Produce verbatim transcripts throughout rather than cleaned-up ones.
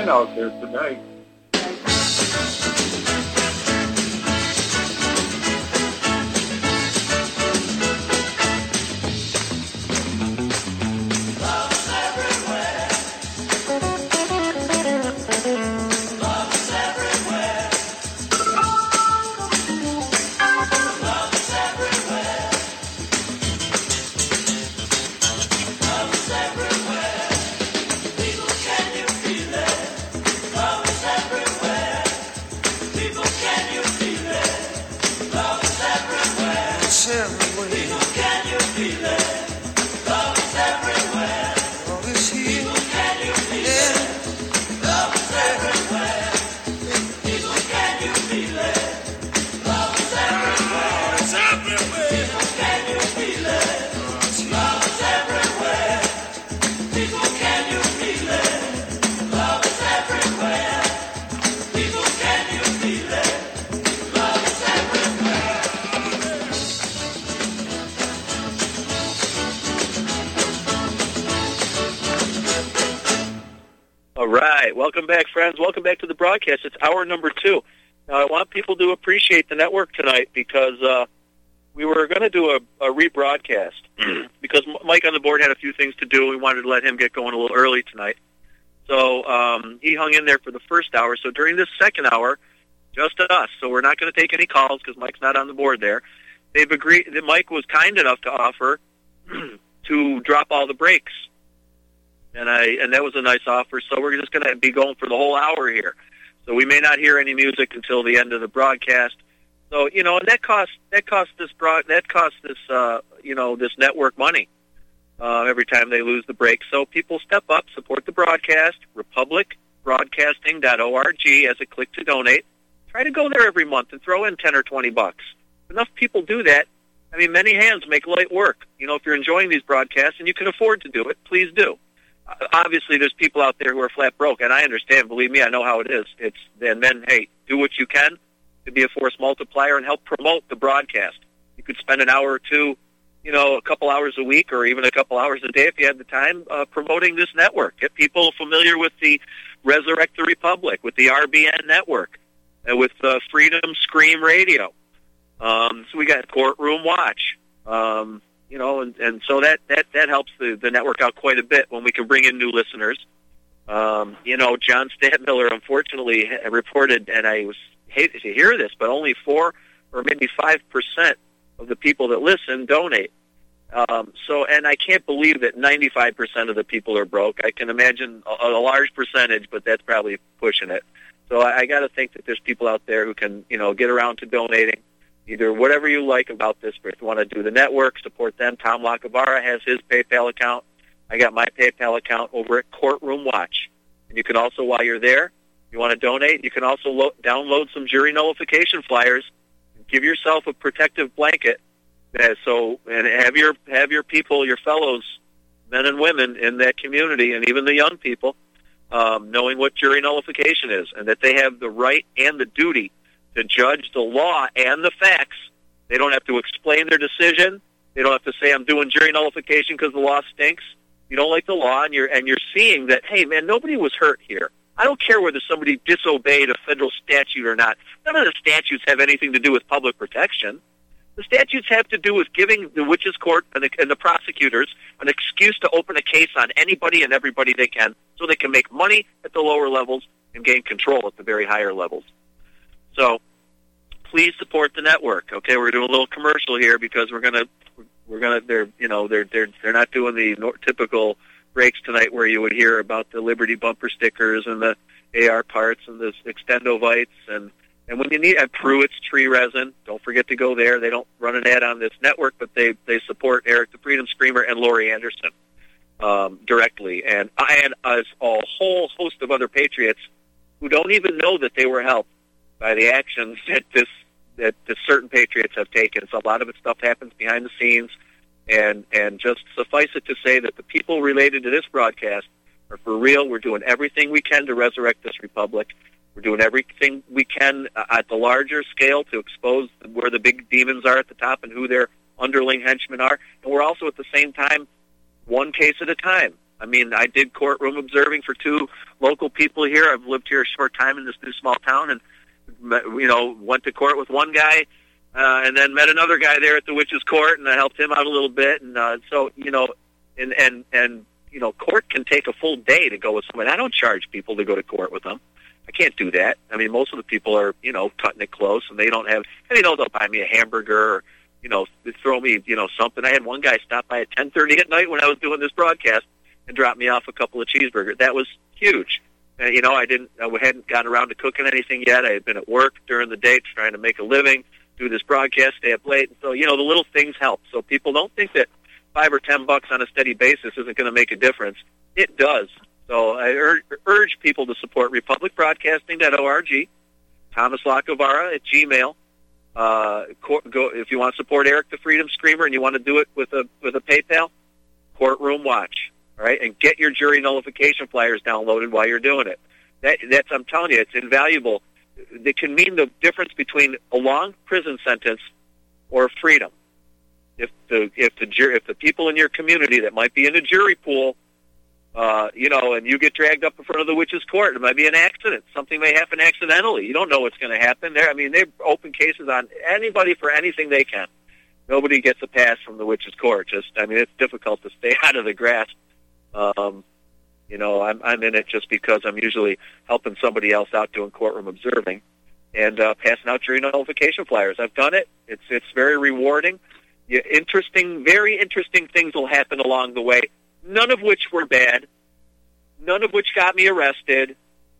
rain out there tonight. Welcome back, friends. Welcome back to the broadcast. It's hour number two. Now, I want people to appreciate the network tonight because uh, we were going to do a, a rebroadcast because Mike on the board had a few things to do. We wanted to let him get going a little early tonight. So um, he hung in there for the first hour. So during this second hour, just us. So we're not going to take any calls because Mike's not on the board there. They've agreed that Mike was kind enough to offer to drop all the breaks. And I and that was a nice offer. So we're just going to be going for the whole hour here. So we may not hear any music until the end of the broadcast. So you know, and that costs that costs this broad that costs this uh, you know this network money uh, every time they lose the break. So people step up, support the broadcast. republic broadcasting dot org as a click to donate. Try to go there every month and throw in ten or twenty bucks. If enough people do that, I mean, many hands make light work. You know, if you're enjoying these broadcasts and you can afford to do it, please do. Obviously, there's people out there who are flat broke, and I understand. Believe me, I know how it is. It's and then, hey, do what you can to be a force multiplier and help promote the broadcast. You could spend an hour or two, you know, a couple hours a week, or even a couple hours a day if you had the time, uh, promoting this network. Get people familiar with the Resurrect the Republic, with the R B N network, and with uh, Freedom Scream Radio. Um, so we got Courtroom Watch. Um, You know, and, and so that, that, that helps the, the network out quite a bit when we can bring in new listeners. Um, you know, John Stadtmiller, unfortunately, reported, and I was hated to hear this, but only four or maybe five percent of the people that listen donate. Um, so, and I can't believe that ninety-five percent of the people are broke. I can imagine a, a large percentage, but that's probably pushing it. So I, I got to think that there's people out there who can, you know, get around to donating. Either whatever you like about this, but if you want to do the network, support them. Tom Lacavara has his PayPal account. I got my PayPal account over at Courtroom Watch. And you can also, while you're there, if you want to donate, you can also lo- download some jury nullification flyers. Give yourself a protective blanket. Uh, so, and have your have your people, your fellows, men and women in that community, and even the young people, um, knowing what jury nullification is, and that they have the right and the duty to judge the law and the facts. They don't have to explain their decision. They don't have to say, I'm doing jury nullification because the law stinks. You don't like the law, and you're, and you're seeing that, hey, man, nobody was hurt here. I don't care whether somebody disobeyed a federal statute or not. None of the statutes have anything to do with public protection. The statutes have to do with giving the witches' court and the, and the prosecutors an excuse to open a case on anybody and everybody they can so they can make money at the lower levels and gain control at the very higher levels. So please support the network. Okay, we're doing a little commercial here because we're gonna we're gonna they're you know they're they're they're not doing the typical breaks tonight where you would hear about the Liberty bumper stickers and the A R parts and the Extendovites and and when you need and Pruitt's tree resin. Don't forget to go there. They don't run an ad on this network, but they they support Eric the Freedom Screamer and Laurie Anderson um, directly, and and as a whole host of other patriots who don't even know that they were helped by the actions that this that the certain patriots have taken. So a lot of it stuff happens behind the scenes, and and just suffice it to say that the people related to this broadcast are for real. We're doing everything we can to resurrect this republic. We're doing everything we can uh, at the larger scale to expose where the big demons are at the top and who their underling henchmen are. And we're also at the same time one case at a time. I mean, I did courtroom observing for two local people here. I've lived here a short time in this new small town, and, you know, went to court with one guy, uh, and then met another guy there at the witches' court, and I helped him out a little bit. And uh, so, you know, and, and, and, you know, court can take a full day to go with someone. I don't charge people to go to court with them. I can't do that. I mean, most of the people are, you know, cutting it close, and they don't have, and they know they'll buy me a hamburger or, you know, throw me, you know, something. I had one guy stop by at ten thirty at night when I was doing this broadcast and drop me off a couple of cheeseburgers. That was huge. And, you know, I didn't, I hadn't gotten around to cooking anything yet. I had been at work during the day trying to make a living, do this broadcast, stay up late. And so, you know, the little things help. So people don't think that five or ten bucks on a steady basis isn't going to make a difference. It does. So I urge, urge people to support republic broadcasting dot org, Thomas Lacavara at Gmail. Uh, go, if you want to support Eric the Freedom Screamer and you want to do it with a with a PayPal, Courtroom Watch. All right, and get your jury nullification flyers downloaded while you're doing it. That, that's I'm telling you, it's invaluable. It can mean the difference between a long prison sentence or freedom. If the if the jury, if the people in your community that might be in a jury pool, uh, you know, and you get dragged up in front of the witches' court, it might be an accident. Something may happen accidentally. You don't know what's going to happen there. I mean, they open cases on anybody for anything they can. Nobody gets a pass from the witches' court. Just, I mean, it's difficult to stay out of the grasp. Um, you know, I'm, I'm in it just because I'm usually helping somebody else out doing courtroom observing and uh, passing out jury nullification flyers. I've done it. It's it's very rewarding. Yeah, interesting, very interesting things will happen along the way, none of which were bad, none of which got me arrested,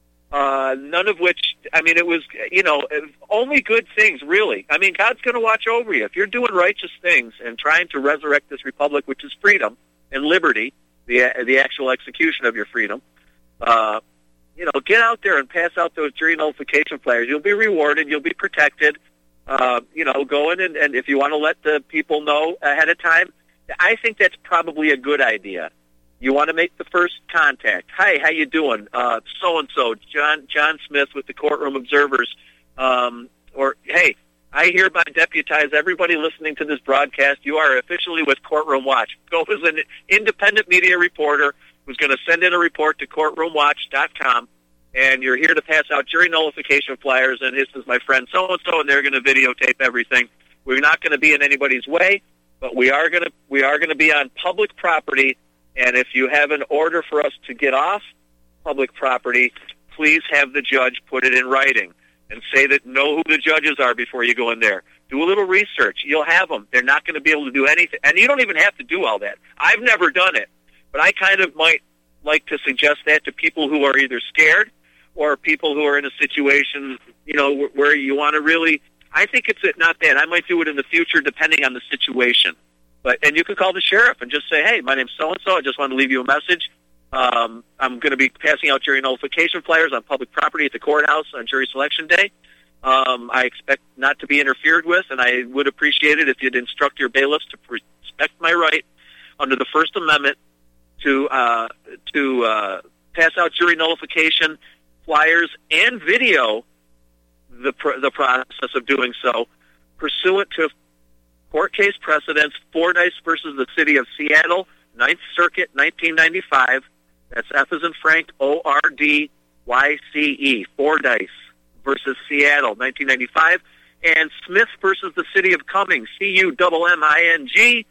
uh, none of which, I mean, it was, you know, only good things, really. I mean, God's going to watch over you. If you're doing righteous things and trying to resurrect this republic, which is freedom and liberty, the the actual execution of your freedom, uh, you know, get out there and pass out those jury nullification flyers. You'll be rewarded. You'll be protected. Uh, you know, go in and, and if you want to let the people know ahead of time, I think that's probably a good idea. You want to make the first contact. Hi, how you doing? Uh, so-and-so, John John Smith with the Courtroom Observers. Um, or, hey, I hereby deputize everybody listening to this broadcast. You are officially with Courtroom Watch. Go as an independent media reporter who's going to send in a report to courtroom watch dot com, and you're here to pass out jury nullification flyers, and this is my friend so-and-so, and they're going to videotape everything. We're not going to be in anybody's way, but we are going to we are going to be on public property, and if you have an order for us to get off public property, please have the judge put it in writing and say that know who the judges are before you go in there. Do a little research. You'll have them. They're not going to be able to do anything. And you don't even have to do all that. I've never done it, but I kind of might like to suggest that to people who are either scared or people who are in a situation, you know, where you want to really, I think it's not that. I might do it in the future depending on the situation. But and you can call the sheriff and just say, hey, my name's so-and-so. I just want to leave you a message. Um, I'm going to be passing out jury nullification flyers on public property at the courthouse on jury selection day. Um, I expect not to be interfered with, and I would appreciate it if you'd instruct your bailiffs to respect my right under the First Amendment to uh, to uh, pass out jury nullification flyers and video the pr- the process of doing so, pursuant to court case precedents, Fordyce versus the City of Seattle, Ninth Circuit, nineteen ninety-five. That's F as in Frank, O R D Y C E, Fordyce versus Seattle, nineteen ninety-five. And Smith versus the City of Cumming, C U M M I N G.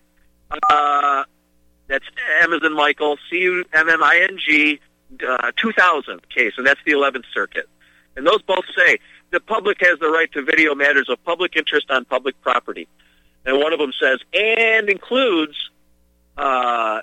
Uh, that's M as in Michael, C U M M I N G, uh, two thousand case, and that's the eleventh Circuit. And those both say the public has the right to video matters of public interest on public property. And one of them says, and includes uh,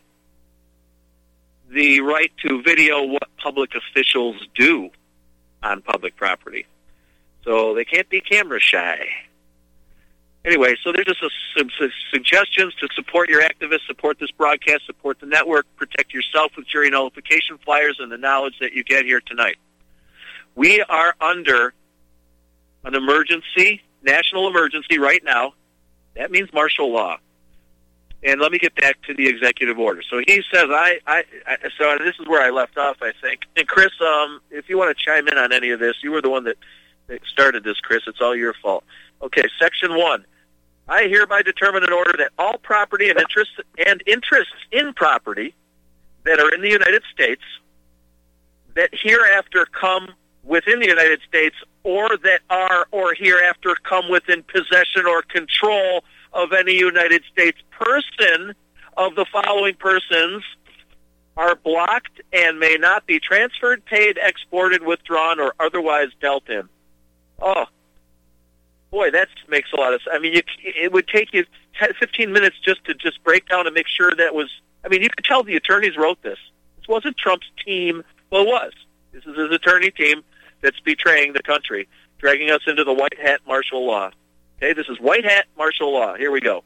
the right to video what public officials do on public property. So they can't be camera shy. Anyway, so there's just a, some, some suggestions to support your activists, support this broadcast, support the network, protect yourself with jury nullification flyers and the knowledge that you get here tonight. We are under an emergency, national emergency right now. That means martial law. And let me get back to the executive order. So he says, I, I, I so this is where I left off, I think. And Chris, um, if you want to chime in on any of this, you were the one that, that started this, Chris. It's all your fault. Okay, section one. I hereby determine an order that all property and interests and interests in property that are in the United States that hereafter come within the United States or that are or hereafter come within possession or control of any United States person of the following persons are blocked and may not be transferred, paid, exported, withdrawn, or otherwise dealt in. Oh, boy, that makes a lot of sense. I mean, you, it would take you ten, fifteen minutes just to just break down and make sure that was, I mean, you could tell the attorneys wrote this. This wasn't Trump's team. Well, it was. This is his attorney team that's betraying the country, dragging us into the white hat martial law. Okay, this is white hat martial law. Here we go.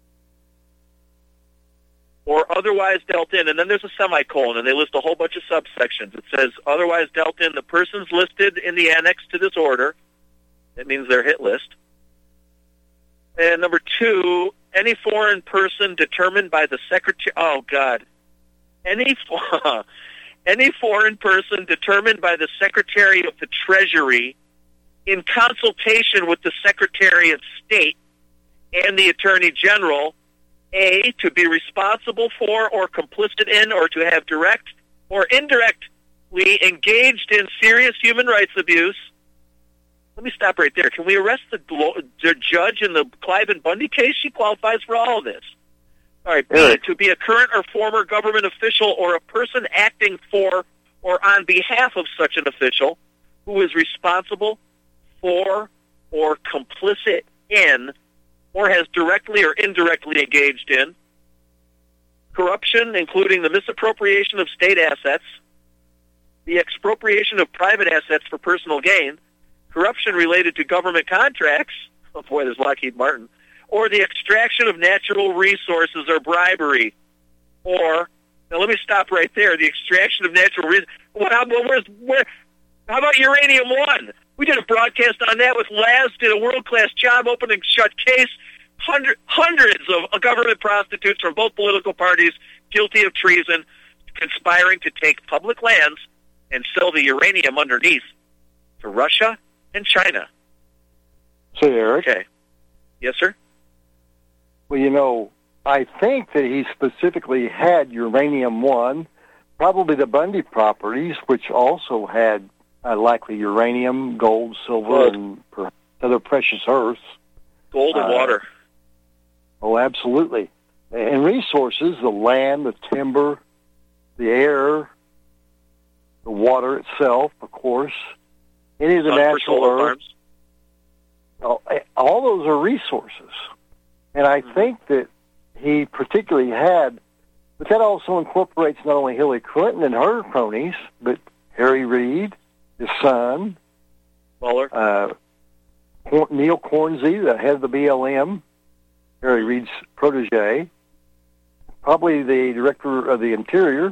Or otherwise dealt in, and then there's a semicolon, and they list a whole bunch of subsections. It says, otherwise dealt in, the persons listed in the annex to this order. That means their hit list. And number two, any foreign person determined by the Secretary... Oh, God. Any, any foreign person determined by the Secretary of the Treasury in consultation with the Secretary of State and the Attorney General, A, to be responsible for or complicit in or to have direct or indirectly engaged in serious human rights abuse. Let me stop right there. Can we arrest the, the judge in the Clive and Bundy case? She qualifies for all of this. All right, B, to be a current or former government official or a person acting for or on behalf of such an official who is responsible for or complicit in or has directly or indirectly engaged in corruption, including the misappropriation of state assets, the expropriation of private assets for personal gain, corruption related to government contracts, oh boy, there's Lockheed Martin, or the extraction of natural resources or bribery, or, now let me stop right there, the extraction of natural resources. Well, how, where's, where, how about Uranium One? We did a broadcast on that with Laz, did a world-class job, opening shut case. Hundred, hundreds of government prostitutes from both political parties guilty of treason, conspiring to take public lands and sell the uranium underneath to Russia and China. So, Eric? Okay. Yes, sir? Well, you know, I think that he specifically had Uranium One, probably the Bundy properties, which also had uh, likely uranium, gold, silver, gold. and other precious earths. Gold and uh, water. Oh, absolutely. And resources, the land, the timber, the air, the water itself, of course, any of the Sun natural earth. All, all those are resources. And I mm-hmm. think that he particularly had, but that also incorporates not only Hillary Clinton and her cronies, but Harry Reid, his son, Mueller, uh, Neil Cornsey, the head of the B L M, Harry Reid's protege, probably the director of the Interior.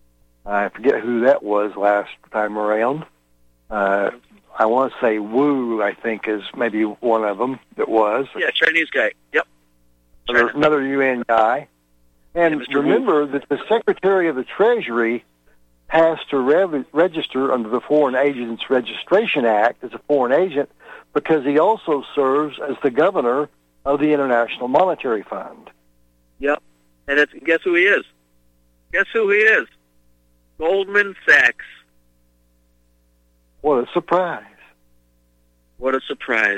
I forget who that was last time around. Uh, I want to say Wu, I think, is maybe one of them that was. Yeah, Chinese guy. Yep. Another, another U N guy. And yeah, remember Wu. that the Secretary of the Treasury has to re- register under the Foreign Agents Registration Act as a foreign agent because he also serves as the governor of the International Monetary Fund. Yep. And it's, guess who he is? Guess who he is? Goldman Sachs. What a surprise. What a surprise.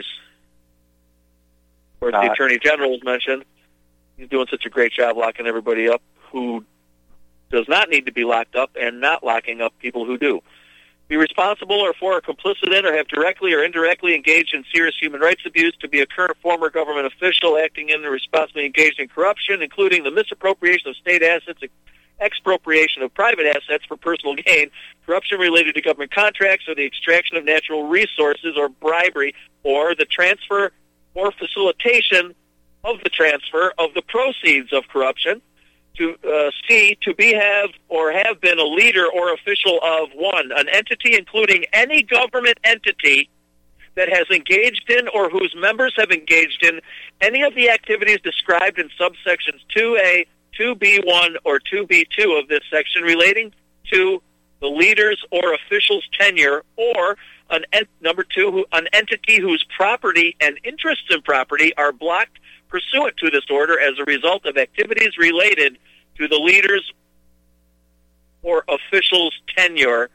Of course, uh, the Attorney General was mentioned. He's doing such a great job locking everybody up who does not need to be locked up and not locking up people who do. Be responsible or for or complicit in or have directly or indirectly engaged in serious human rights abuse, to be a current former government official acting in or responsibly engaged in corruption, including the misappropriation of state assets, expropriation of private assets for personal gain, corruption related to government contracts, or the extraction of natural resources or bribery, or the transfer or facilitation of the transfer of the proceeds of corruption. To uh, C, to be, have, or have been a leader or official of, one, an entity including any government entity that has engaged in or whose members have engaged in any of the activities described in subsections two A, two B one, or two B two of this section relating to the leader's or official's tenure, or an ent- number two, who, an entity whose property and interests in property are blocked pursuant to this order as a result of activities related to the leader's or official's tenure,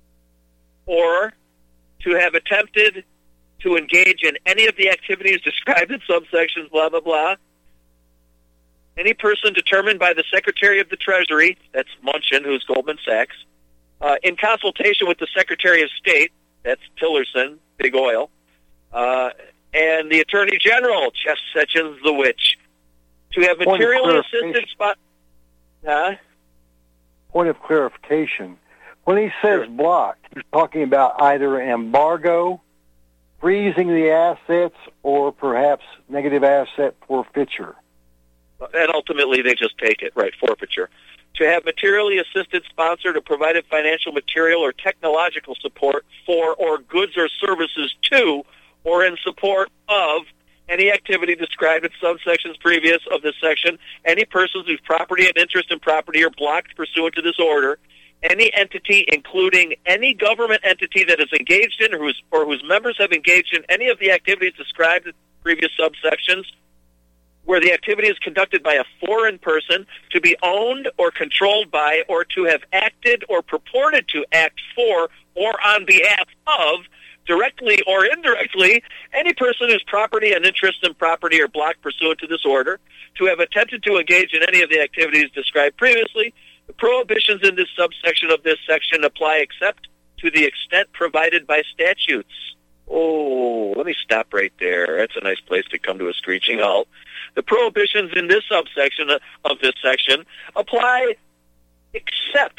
or to have attempted to engage in any of the activities described in subsections blah, blah, blah. Any person determined by the Secretary of the Treasury, that's Munchin, who's Goldman Sachs, uh, in consultation with the Secretary of State, that's Tillerson, Big Oil, uh, and the Attorney General, Jeff Sessions, the witch, to have materially assisted spot. Huh? Point of clarification. When he says sure. blocked, he's talking about either embargo, freezing the assets, or perhaps negative asset forfeiture. And ultimately, they just take it, right, forfeiture. To have materially assisted, sponsored, or provided financial material or technological support for or goods or services to or in support of any activity described in subsections previous of this section, any persons whose property and interest in property are blocked pursuant to this order, any entity, including any government entity that is engaged in or whose, or whose members have engaged in any of the activities described in previous subsections, where the activity is conducted by a foreign person, to be owned or controlled by or to have acted or purported to act for or on behalf of, directly or indirectly, any person whose property and interest in property are blocked pursuant to this order, to have attempted to engage in any of the activities described previously. The prohibitions in this subsection of this section apply except to the extent provided by statutes. Oh, let me stop right there. That's a nice place to come to a screeching halt. The prohibitions in this subsection of this section apply except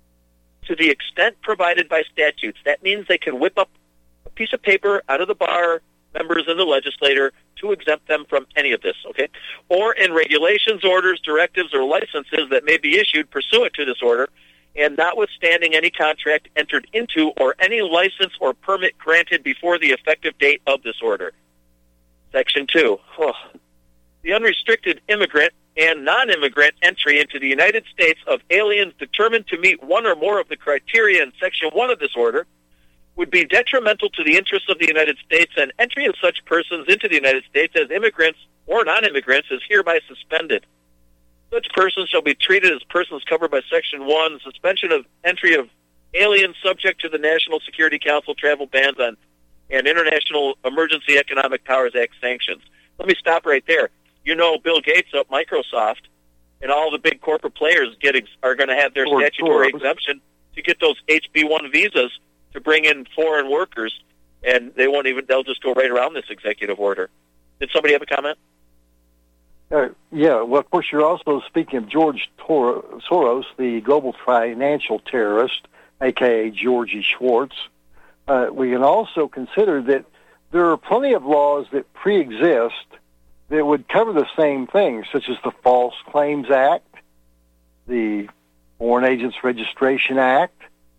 to the extent provided by statutes. That means they can whip up a piece of paper out of the bar members and the legislator to exempt them from any of this, okay? Or in regulations, orders, directives, or licenses that may be issued pursuant to this order, and notwithstanding any contract entered into or any license or permit granted before the effective date of this order. Section two. Oh. The unrestricted immigrant and non-immigrant entry into the United States of aliens determined to meet one or more of the criteria in Section one of this order would be detrimental to the interests of the United States, and entry of such persons into the United States as immigrants or non-immigrants is hereby suspended. Such persons shall be treated as persons covered by Section one, suspension of entry of aliens subject to the National Security Council travel bans on and International Emergency Economic Powers Act sanctions. Let me stop right there. You know, Bill Gates at Microsoft and all the big corporate players get ex- are going to have their Sure, statutory sure. exemption to get those H B one visas to bring in foreign workers, and they won't even, they'll just go right around this executive order. Did somebody have a comment? Uh, yeah, well, of course, you're also speaking of George Tor- Soros, the global financial terrorist, a k a. Georgie Schwartz. Uh, we can also consider that there are plenty of laws that pre-exist that would cover the same things, such as the False Claims Act, the Foreign Agents Registration Act,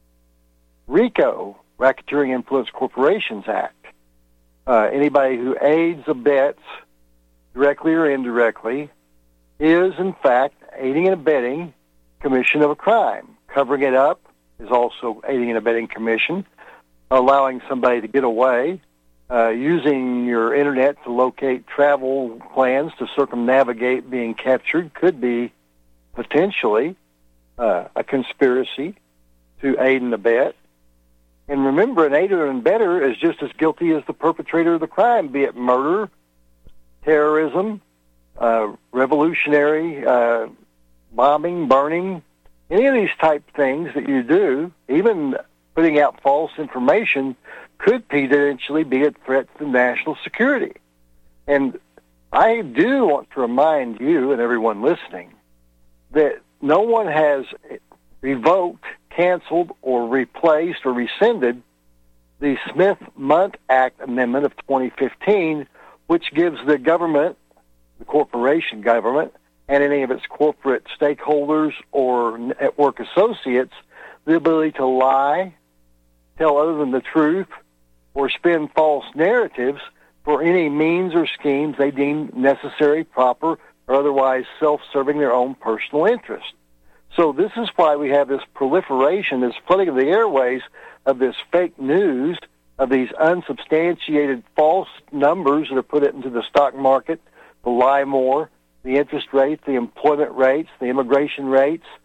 RICO, Racketeering Influence Corporations Act. Uh, anybody who aids, abets, directly or indirectly, is, in fact, aiding and abetting commission of a crime. Covering it up is also aiding and abetting commission. Allowing somebody to get away, uh, using your internet to locate travel plans to circumnavigate being captured could be potentially uh, a conspiracy to aid and abet. And remember, an aider and abetter is just as guilty as the perpetrator of the crime, be it murder, terrorism, uh, revolutionary uh, bombing, burning, any of these type things that you do, even putting out false information, could potentially be a threat to national security. And I do want to remind you and everyone listening that no one has revoked, canceled, or replaced or rescinded the Smith-Mundt Act Amendment of twenty fifteen, which gives the government, the corporation government, and any of its corporate stakeholders or network associates the ability to lie, tell other than the truth, or spin false narratives for any means or schemes they deem necessary, proper, or otherwise self-serving their own personal interest. So this is why we have this proliferation, this flooding of the airways of this fake news, of these unsubstantiated false numbers that are put into the stock market, the LIBOR, the interest rates, the employment rates, the immigration rates,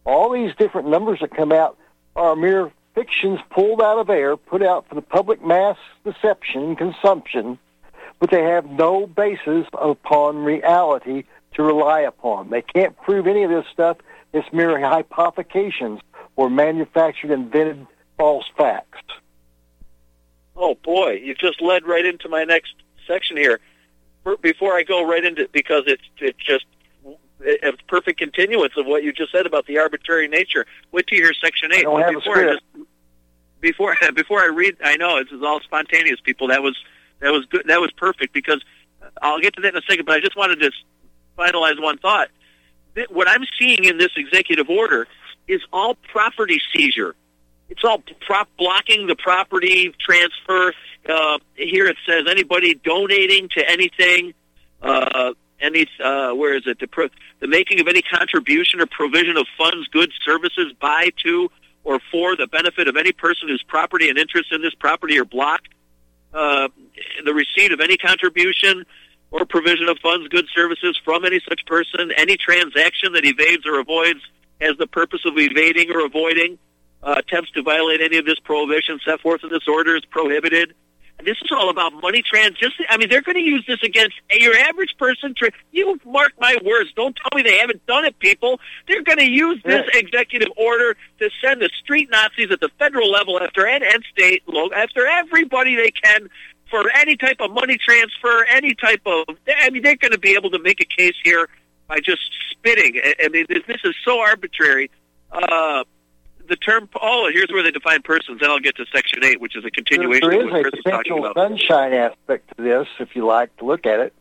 All these different numbers that come out are mere fictions pulled out of air, put out for the public mass deception and consumption, but they have no basis upon reality to rely upon. They can't prove any of this stuff. It's mere hypothecations or manufactured, invented false facts. Oh, boy, you just led right into my next section here. Before I go right into, because it's it's just a perfect continuance of what you just said about the arbitrary nature. Wait till you hear Section eight. I don't have before, a I just, before before I read, I know this is all spontaneous, people. That was that was good. That was perfect, because I'll get to that in a second. But I just wanted to finalize one thought. What I'm seeing in this executive order is all property seizure. It's all prop blocking the property transfer. Uh, here it says anybody donating to anything, uh, any uh, where is it? The, pro- the making of any contribution or provision of funds, goods, services by, to, or for the benefit of any person whose property and interest in this property are blocked. Uh, the receipt of any contribution or provision of funds, goods, services from any such person. Any transaction that evades or avoids has the purpose of evading or avoiding. Uh, attempts to violate any of this prohibition set forth in this order is prohibited. And this is all about money trans. Just, I mean, they're going to use this against your average person. You mark my words. Don't tell me they haven't done it, people. They're going to use this yeah. executive order to send the street Nazis at the federal level after and, and state, after everybody they can for any type of money transfer, any type of, I mean, they're going to be able to make a case here by just spitting. I mean, this is so arbitrary. Uh, The term, oh, here's where they define persons. Then I'll get to Section eight, which is a continuation there of what is Chris a is talking potential about. sunshine aspect to this, if you like to look at it.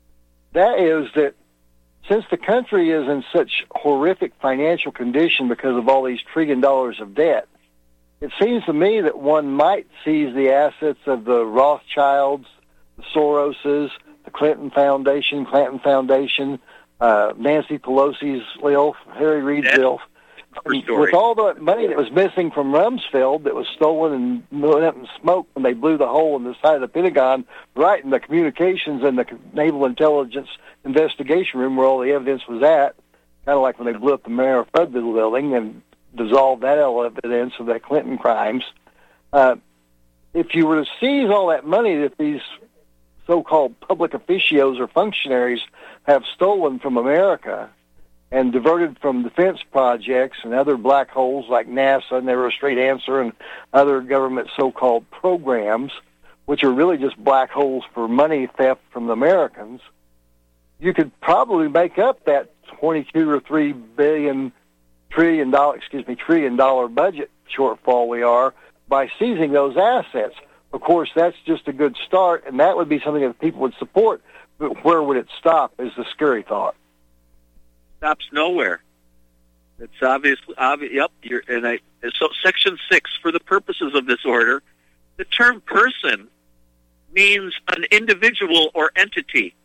That is that since the country is in such horrific financial condition because of all these trillion dollars of debt, it seems to me that one might seize the assets of the Rothschilds, the Soroses, the Clinton Foundation, Clinton Foundation, uh, Nancy Pelosi's Ilf, Harry Reid's Ilf. With all the money that was missing from Rumsfeld that was stolen and went up in smoke when they blew the hole in the side of the Pentagon, right in the communications and the Naval Intelligence investigation room where all the evidence was at, kind of like when they blew up the Mayor of Fredville building and dissolved that evidence of the Clinton crimes. Uh, if you were to seize all that money that these so-called public officios or functionaries have stolen from America and diverted from defense projects and other black holes like NASA, Never a Straight Answer, and other government so-called programs, which are really just black holes for money theft from the Americans, you could probably make up that twenty-two or three billion trillion dollar, excuse me, trillion dollar budget shortfall we are by seizing those assets. Of course, that's just a good start, and that would be something that people would support. But where would it stop? Is the scary thought. Stops nowhere. It's obviously obvious. Yep. You're, and I. So, Section six, for the purposes of this order, the term "person" means an individual or entity.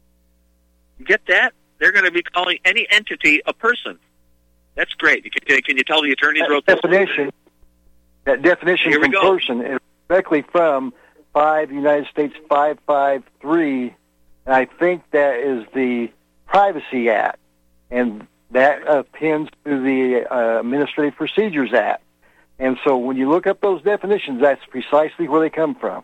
You get that? They're going to be calling any entity a person. That's great. Can, can you tell the attorneys that wrote definition? This? That definition Here we from go. person is directly from five United States five five three, and I think that is the Privacy Act. And that appends to the uh, Administrative Procedures Act. And so when you look up those definitions, that's precisely where they come from.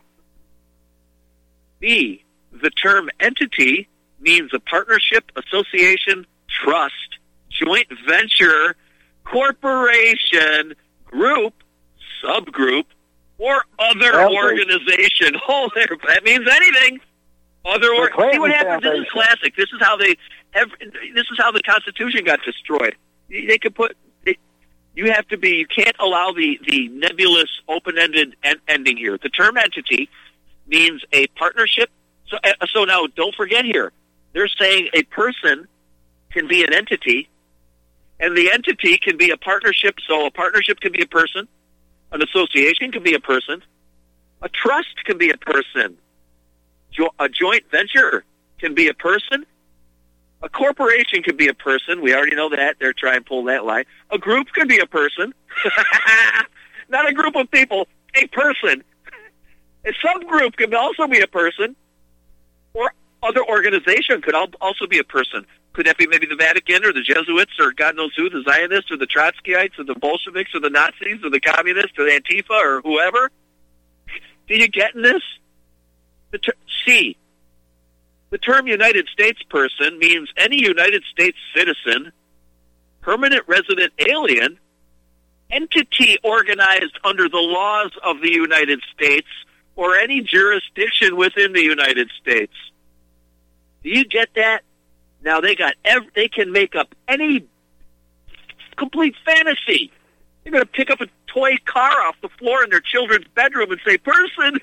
B, the term entity means a partnership, association, trust, joint venture, corporation, group, subgroup, or other Well, organization. Oh, there, that means anything. Other or see what happens. This is classic. This is how they. Every, this is how the Constitution got destroyed. They could put. They, you have to be. You can't allow the the nebulous, open-ended en- ending here. The term entity means a partnership. So, uh, so now don't forget here. They're saying a person can be an entity, and the entity can be a partnership. So a partnership can be a person. An association can be a person. A trust can be a person. Jo- a joint venture can be a person. A corporation can be a person. We already know that. They're trying to pull that lie. A group can be a person. Not a group of people. A person. A subgroup can also be a person. Or other organization could also be a person. Could that be maybe the Vatican or the Jesuits or God knows who, the Zionists or the Trotskyites or the Bolsheviks or the Nazis or the Communists or the Antifa or whoever? Do you get in this? The ter- C. The term United States person means any United States citizen, permanent resident alien, entity organized under the laws of the United States or any jurisdiction within the United States. Do you get that? Now they got ev- they can make up any complete fantasy. They're going to pick up a toy car off the floor in their children's bedroom and say, person.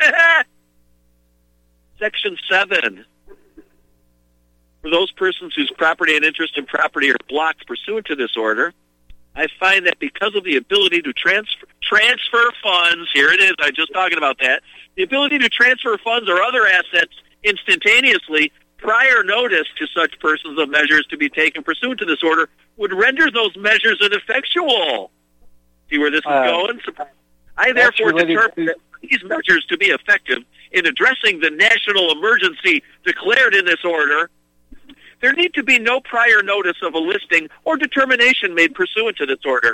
Section seven. For those persons whose property and interest in property are blocked pursuant to this order, I find that because of the ability to transfer, transfer funds, here it is, I'm just talking about that, the ability to transfer funds or other assets instantaneously prior notice to such persons of measures to be taken pursuant to this order would render those measures ineffectual. See where this is uh, going? I therefore determine to... that these measures to be effective in addressing the national emergency declared in this order, there need to be no prior notice of a listing or determination made pursuant to this order.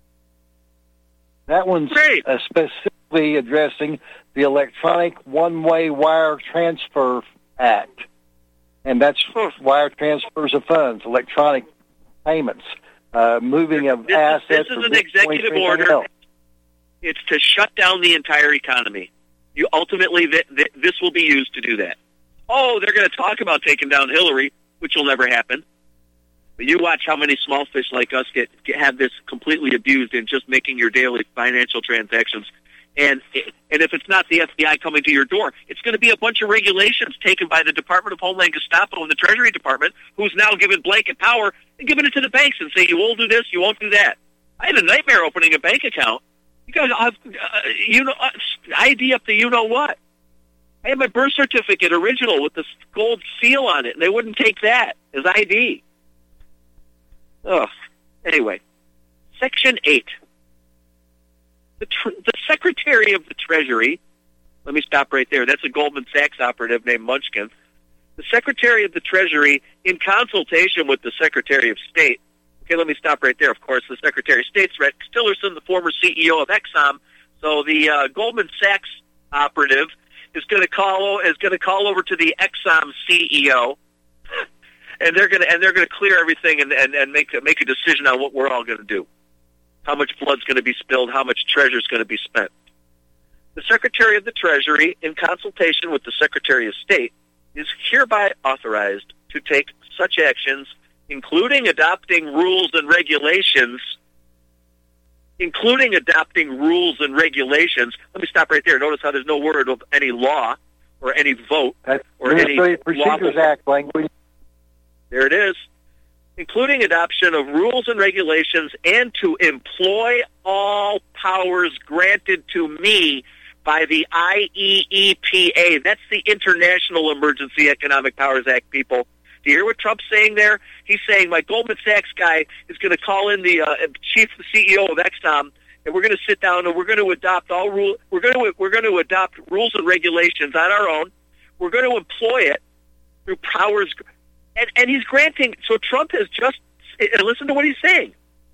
That one's uh, specifically addressing the Electronic One-Way Wire Transfer Act. And that's wire transfers of funds, electronic payments, uh, moving of this assets. Is, this is an executive order. Else. It's to shut down the entire economy. You ultimately, th- th- this will be used to do that. Oh, they're going to talk about taking down Hillary, which will never happen. But you watch how many small fish like us get, get have this completely abused in just making your daily financial transactions. And and if it's not the F B I coming to your door, it's going to be a bunch of regulations taken by the Department of Homeland Gestapo and the Treasury Department, who's now given blanket power and giving it to the banks and saying, you will do this, you won't do that. I had a nightmare opening a bank account. You guys, uh, you know, uh, I D up the you-know-what. I had my birth certificate original with the gold seal on it, and they wouldn't take that as I D. Ugh. Anyway, Section eight. The, tr- the Secretary of the Treasury, let me stop right there. That's a Goldman Sachs operative named Munchkin. The Secretary of the Treasury, in consultation with the Secretary of State, okay, let me stop right there. Of course, the Secretary of State's Rex Tillerson, the former C E O of Exxon. So the uh, Goldman Sachs operative is going to call is going to call over to the Exxon C E O, and they're going to and they're going to clear everything and, and, and make a, make a decision on what we're all going to do. How much blood's going to be spilled, how much treasure's going to be spent. The Secretary of the Treasury, in consultation with the Secretary of State, is hereby authorized to take such actions, including adopting rules and regulations, including adopting rules and regulations. Let me stop right there. Notice how there's no word of any law or any vote That's or any Procedures Act language. There it is. Including adoption of rules and regulations, and to employ all powers granted to me by the I E E P A. That's the International Emergency Economic Powers Act, people. Do you hear what Trump's saying there? He's saying my Goldman Sachs guy is going to call in the uh, chief C E O of Exxon, and we're going to sit down and we're going to adopt all rule. We're going to we're going to adopt rules and regulations on our own. We're going to employ it through powers. And, and he's granting, so Trump has just, and listen to what he's saying.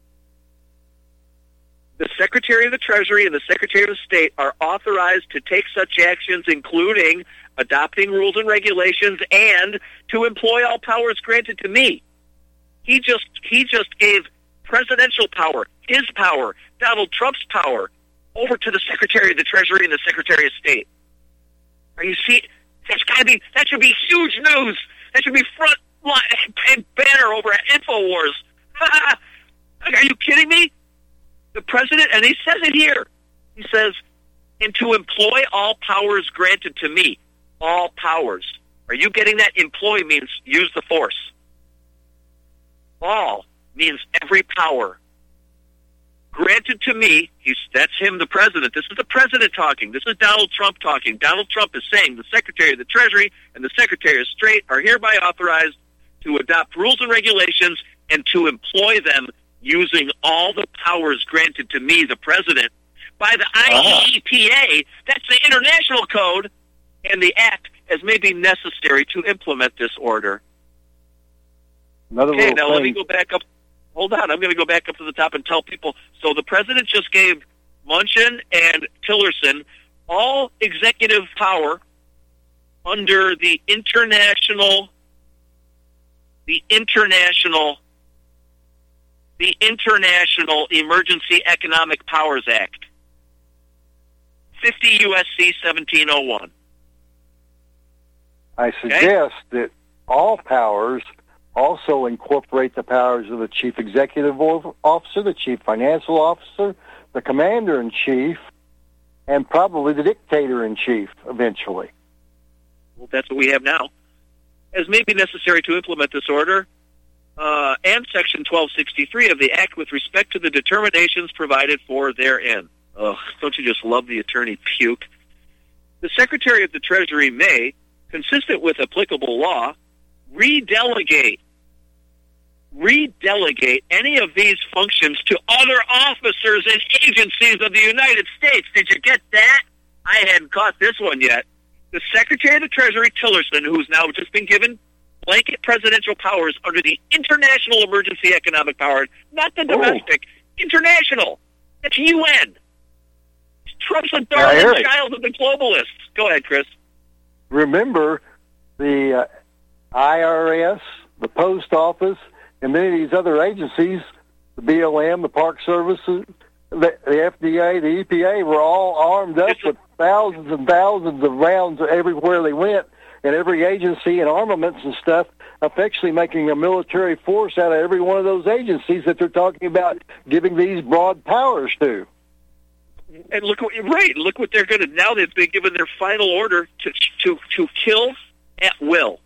The Secretary of the Treasury and the Secretary of State are authorized to take such actions, including adopting rules and regulations and to employ all powers granted to me. He just, he just gave presidential power, his power, Donald Trump's power, over to the Secretary of the Treasury and the Secretary of State. Are you see? That's got to be, that should be huge news. That should be front and banner over at InfoWars. Are you kidding me? The president, and he says it here. He says, and to employ all powers granted to me. All powers. Are you getting that? Employ means use the force. All means every power. Granted to me, he's, that's him, the president. This is the president talking. This is Donald Trump talking. Donald Trump is saying the Secretary of the Treasury and the Secretary of State are hereby authorized to adopt rules and regulations and to employ them using all the powers granted to me, the president, by the I E E P A, that's the international code, and the act as may be necessary to implement this order. Another okay, little now thing. let me go back up. Hold on, I'm going to go back up to the top and tell people. So the president just gave Mnuchin and Tillerson all executive power under the international, the international, the International Emergency Economic Powers Act, fifty U S C seventeen oh one. I suggest okay? that all powers also incorporate the powers of the chief executive officer, the chief financial officer, the commander-in-chief, and probably the dictator-in-chief eventually. Well, that's what we have now. As may be necessary to implement this order, uh, and Section twelve sixty-three of the Act with respect to the determinations provided for therein. Ugh, don't you just love the attorney puke? The Secretary of the Treasury may, consistent with applicable law, redelegate redelegate any of these functions to other officers and agencies of the United States. Did you get that? I hadn't caught this one yet. The Secretary of the Treasury, Tillerson, who's now just been given blanket presidential powers under the International Emergency Economic Power, not the domestic, oh. international. That's U N. Trump's a darling child of the globalists. Go ahead, Chris. Remember the uh, I R S, the Post Office, and many of these other agencies, the B L M, the Park Services, the, the F D A, the E P A, were all armed up with thousands and thousands of rounds everywhere they went, and every agency and armaments and stuff, effectively making a military force out of every one of those agencies that they're talking about giving these broad powers to. And look what right, look what they're going to now. They've been given their final order to to to kill at will.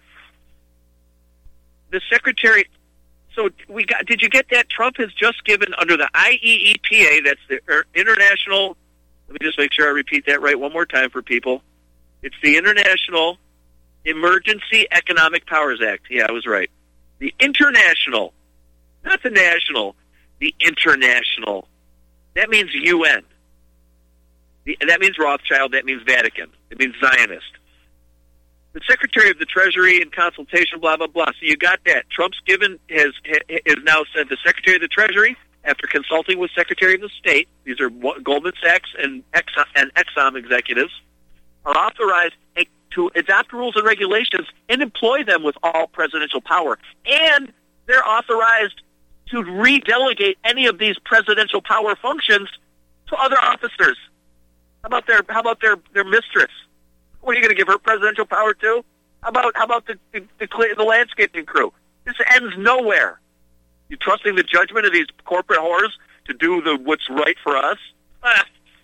The secretary. So we got. Did you get that? Trump has just given under the I E E P A. That's the international. Let me just make sure I repeat that right one more time for people. It's the International Emergency Economic Powers Act. Yeah, I was right. The international, not the national. The international. That means U N. That means Rothschild. That means Vatican. It means Zionist. The Secretary of the Treasury in consultation, blah, blah, blah. So you got that. Trump's given, has, has now said the Secretary of the Treasury, after consulting with Secretary of the State, these are Goldman Sachs and Exxon, and Exxon executives, are authorized to adopt rules and regulations and employ them with all presidential power. And they're authorized to redelegate any of these presidential power functions to other officers. How about their How about their, their mistress? What are you going to give her presidential power to? How about how about the the, the the landscaping crew? This ends nowhere. You trusting the judgment of these corporate whores to do the what's right for us? Ah.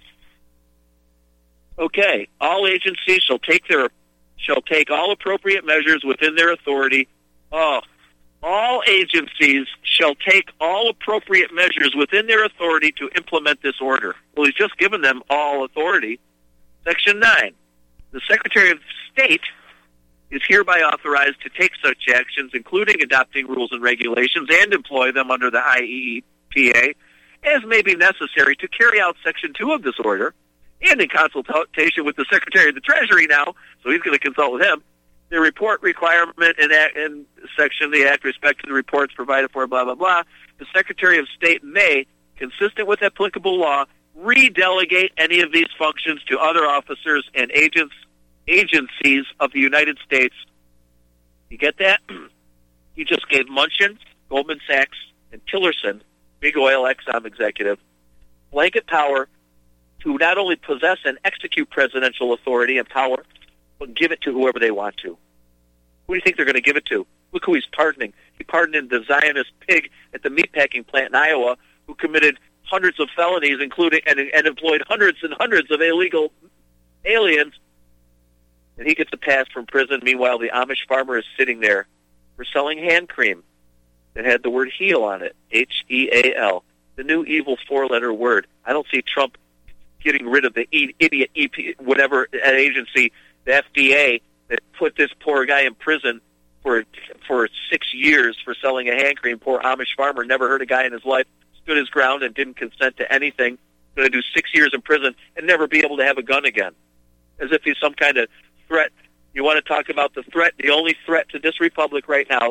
Okay, all agencies shall take their shall take all appropriate measures within their authority. Oh, all agencies shall take all appropriate measures within their authority to implement this order. Well, he's just given them all authority. Section nine. The Secretary of State is hereby authorized to take such actions, including adopting rules and regulations, and employ them under the I E E P A, as may be necessary to carry out Section two of this order, and in consultation with the Secretary of the Treasury now, so he's going to consult with him, the report requirement in, in Section of the Act respect to the reports provided for, blah, blah, blah, the Secretary of State may, consistent with applicable law, redelegate any of these functions to other officers and agents agencies of the United States. You get that? He just gave Mnuchin, Goldman Sachs, and Tillerson, big oil Exxon executive, blanket power to not only possess and execute presidential authority and power, but give it to whoever they want to. Who do you think they're going to give it to? Look who he's pardoning. He pardoned the Zionist pig at the meatpacking plant in Iowa who committed hundreds of felonies, including and, and employed hundreds and hundreds of illegal aliens. And he gets a pass from prison. Meanwhile, the Amish farmer is sitting there for selling hand cream that had the word heal on it, H E A L, the new evil four-letter word. I don't see Trump getting rid of the idiot E P, whatever agency, the F D A, that put this poor guy in prison for for six years for selling a hand cream. Poor Amish farmer, never hurt a guy in his life, stood his ground and didn't consent to anything. Going to do six years in prison and never be able to have a gun again, as if he's some kind of threat. You want to talk about the threat? The only threat to this republic right now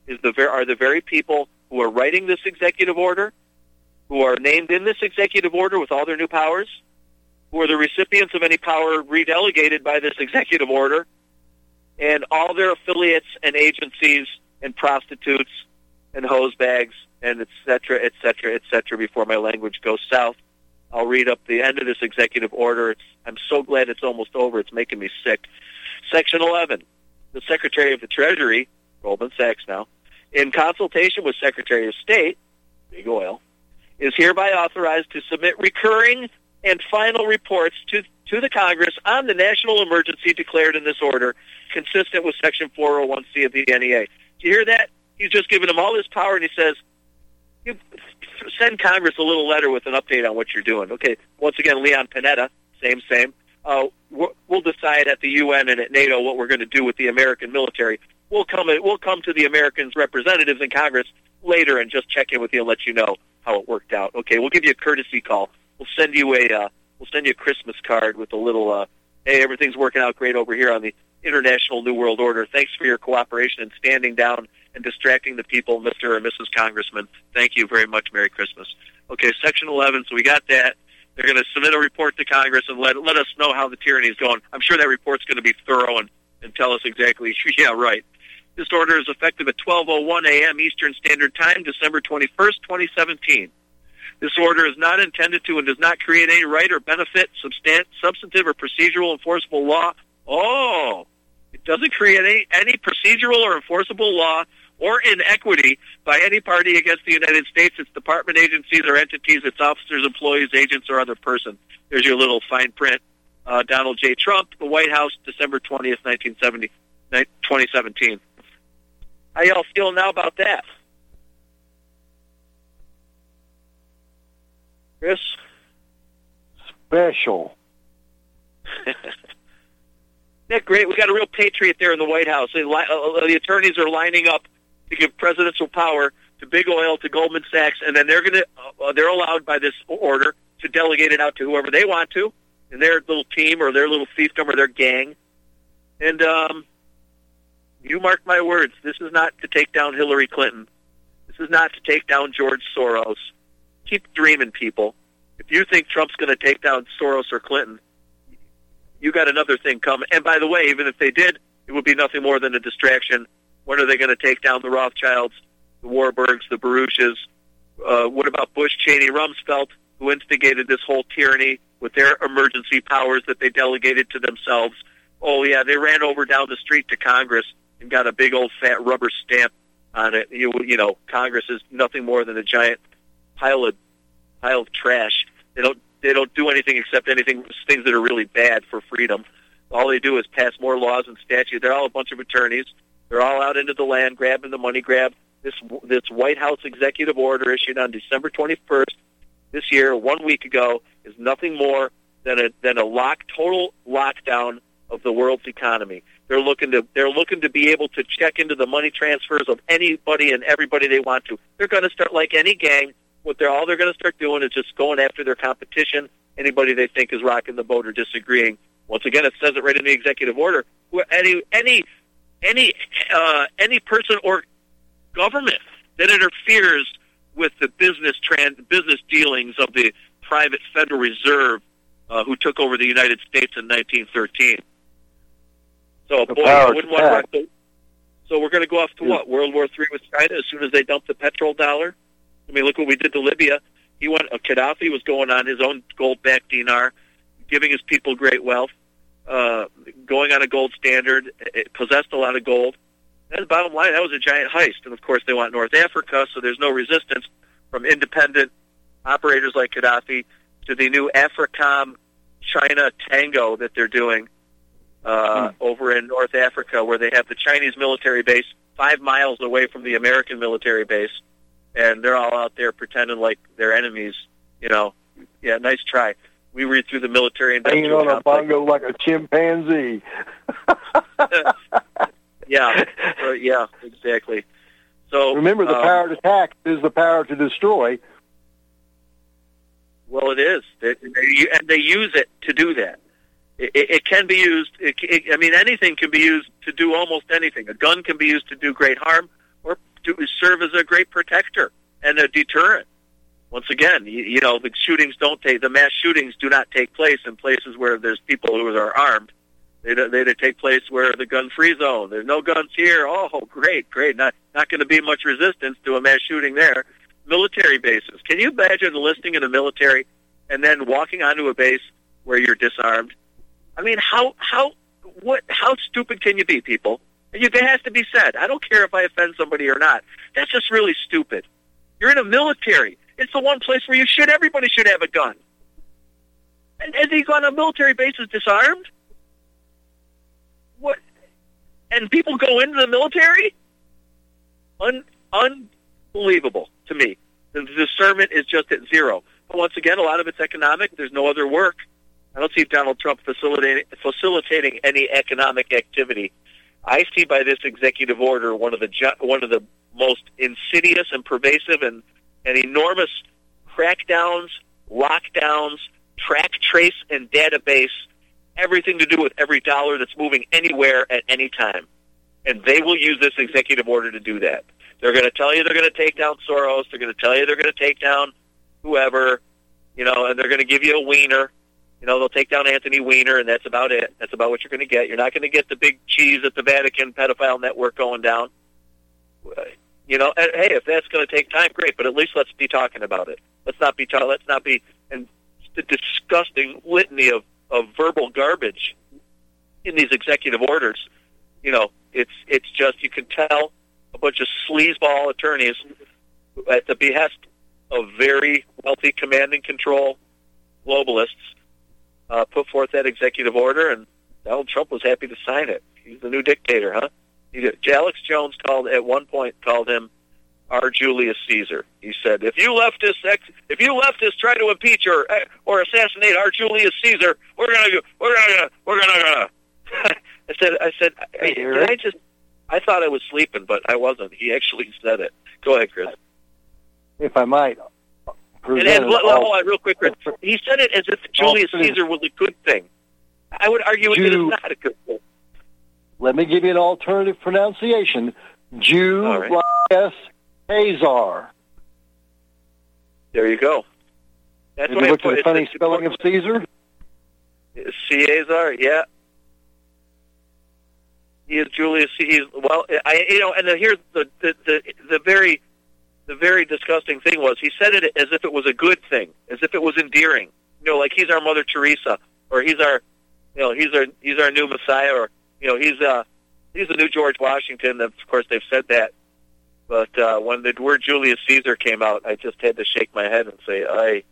is the ver- are the very people who are writing this executive order, who are named in this executive order with all their new powers, who are the recipients of any power redelegated by this executive order, and all their affiliates and agencies and prostitutes and hose bags and et cetera, et cetera, et cetera, before my language goes south. I'll read up the end of this executive order. It's, I'm so glad it's almost over. It's making me sick. Section eleven, the Secretary of the Treasury, Goldman Sachs now, in consultation with Secretary of State, Big Oil, is hereby authorized to submit recurring and final reports to, to the Congress on the national emergency declared in this order, consistent with Section four oh one C of the N E A. Do you hear that? He's just giving them all this power, and he says, you send Congress a little letter with an update on what you're doing. Okay, once again, Leon Panetta, same, same. Uh, we'll decide at the U N and at NATO what we're going to do with the American military. We'll come we'll come to the Americans' representatives in Congress later and just check in with you and let you know how it worked out. Okay, we'll give you a courtesy call. We'll send you a uh, we'll send you a Christmas card with a little uh, hey, everything's working out great over here on the International New World Order. Thanks for your cooperation and standing down and distracting the people, Mister or Missus Congressman. Thank you very much. Merry Christmas. Okay, Section eleven, so we got that. They're going to submit a report to Congress and let let us know how the tyranny is going. I'm sure that report's going to be thorough and, and tell us exactly, yeah, right. This order is effective at twelve oh one a.m. Eastern Standard Time, December twenty-first, twenty seventeen. This order is not intended to and does not create any right or benefit, substan- substantive or procedural enforceable law. Oh, it doesn't create any, any procedural or enforceable law or inequity by any party against the United States, its department agencies or entities, its officers, employees, agents, or other person. There's your little fine print. Uh, Donald J. Trump, the White House, December twentieth, nineteen seventy, twenty seventeen. How y'all feel now about that? Chris? Special. Isn't that great? We got a real patriot there in the White House. The, uh, the attorneys are lining up to give presidential power to Big Oil, to Goldman Sachs, and then they're going to uh, they're allowed by this order to delegate it out to whoever they want to, in their little team or their little fiefdom or their gang. And um, you mark my words, this is not to take down Hillary Clinton. This is not to take down George Soros. Keep dreaming, people. If you think Trump's going to take down Soros or Clinton, you got another thing coming. And by the way, even if they did, it would be nothing more than a distraction. When are they going to take down the Rothschilds, the Warburgs, the Baruches? Uh, what about Bush, Cheney, Rumsfeld, who instigated this whole tyranny with their emergency powers that they delegated to themselves? Oh, yeah, they ran over down the street to Congress and got a big old fat rubber stamp on it. You, you know, Congress is nothing more than a giant pile of pile of trash. They don't they don't do anything except anything things that are really bad for freedom. All they do is pass more laws and statutes. They're all a bunch of attorneys. They're all out into the land grabbing the money grab. This this White House executive order issued on December twenty-first this year, one week ago, is nothing more than a than a lock total lockdown of the world's economy. They're looking to they're looking to be able to check into the money transfers of anybody and everybody they want to. They're going to start like any gang. What they're all they're going to start doing is just going after their competition, anybody they think is rocking the boat or disagreeing. Once again, it says it right in the executive order. Any any any uh, any person or government that interferes with the business trans business dealings of the private Federal Reserve, uh, who took over the United States in nineteen thirteen. So, The boy, power I wouldn't to want to. So we're going to go off to what? World War Three with China as soon as they dump the petrol dollar? I mean, look what we did to Libya. He went. Uh, Gaddafi was going on his own gold-backed dinar, giving his people great wealth, uh, going on a gold standard. It possessed a lot of gold. And the bottom line, that was a giant heist. And of course, they want North Africa, so there's no resistance from independent operators like Gaddafi to the new AFRICOM China Tango that they're doing uh, mm. over in North Africa, where they have the Chinese military base five miles away from the American military base. And they're all out there pretending like they're enemies. You know, yeah, nice try. We read through the military industrial hanging on a complex. bongo like a chimpanzee. yeah, uh, yeah, exactly. So remember, the um, power to tax is the power to destroy. Well, it is, they, they, and they use it to do that. It, it, it can be used. It, it, I mean, anything can be used to do almost anything. A gun can be used to do great harm, or do, serve as a great protector and a deterrent. Once again, you, you know, the shootings don't take, the mass shootings do not take place in places where there's people who are armed. They they take place where the gun-free zone. There's no guns here. Oh, great, great. Not not going to be much resistance to a mass shooting there. Military bases. Can you imagine enlisting in the military and then walking onto a base where you're disarmed? I mean, how how what how stupid can you be, people? It has to be said. I don't care if I offend somebody or not. That's just really stupid. You're in a military. It's the one place where you should, everybody should have a gun. And, and you go on a military bases disarmed? What? And people go into the military? Un, unbelievable to me. The discernment is just at zero. But once again, a lot of it's economic. There's no other work. I don't see Donald Trump facilitating, facilitating any economic activity. I see by this executive order one of the one of the most insidious and pervasive and, and enormous crackdowns, lockdowns, track, trace, and database, everything to do with every dollar that's moving anywhere at any time. And they will use this executive order to do that. They're going to tell you they're going to take down Soros. They're going to tell you they're going to take down whoever, you know, and they're going to give you a wiener. You know, they'll take down Anthony Weiner, and that's about it. That's about what you're going to get. You're not going to get the big cheese at the Vatican pedophile network going down. You know, and, hey, if that's going to take time, great. But at least let's be talking about it. Let's not be ta- let's not be and the disgusting litany of, of verbal garbage in these executive orders. You know, it's it's just you can tell a bunch of sleazeball attorneys at the behest of very wealthy command and control globalists. Uh, put forth that executive order, and Donald Trump was happy to sign it. He's the new dictator, huh? He, Alex Jones called at one point called him our Julius Caesar. He said, "If you leftists, ex- if you leftists try to impeach or or assassinate our Julius Caesar, we're gonna we're gonna we're gonna." gonna. I said, I said, I, I just, I thought I was sleeping, but I wasn't. He actually said it. Go ahead, Chris. If I might. And, and hold on, real quick, Chris. He said it as if Julius Caesar was a good thing. I would argue Jew, it is not a good thing. Let me give you an alternative pronunciation. Julius right. Caesar. There you go. That's Have you looked at the funny spelling of Caesar? Caesar, yeah. He is Julius. He's well. I you know, and here's the the the, the very. The very disgusting thing was he said it as if it was a good thing, as if it was endearing. You know, like he's our Mother Teresa, or he's our, you know, he's our he's our new Messiah, or you know, he's uh he's the new George Washington. Of course, they've said that, but uh, when the word Julius Caesar came out, I just had to shake my head and say, "I,